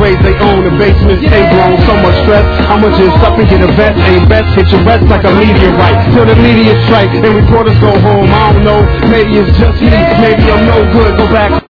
raise they own. The basements ain't blown, so much stress. I'ma just up and get a vest, aim best, hit your rest like a meteorite. Till the media strike and reporters go home. I don't know, maybe it's just me, maybe I'm no good. Go back.